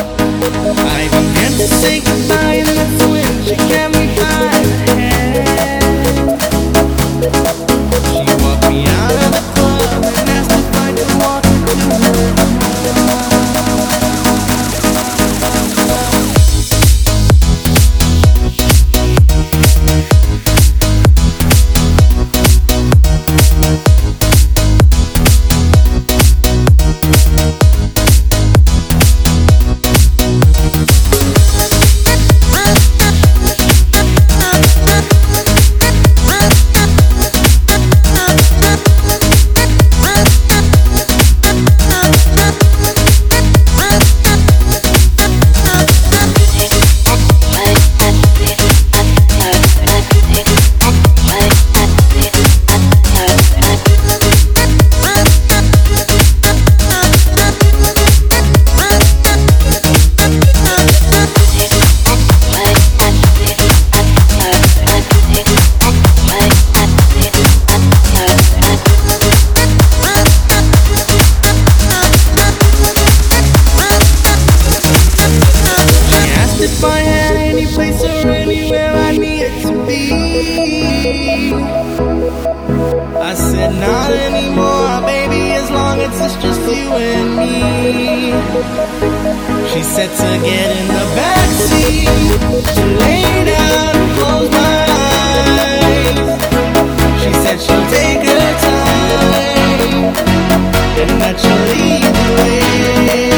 I began to say goodbye, and that's when she kept me by the hand. She walked me out of the club and asked if I could walk into her home. If I had any place or anywhere I needed to be, I said not anymore, baby, as long as it's just you and me. She said to get in the backseat, to lay down and close my eyes. She said she'll take her time and that she'll lead the way.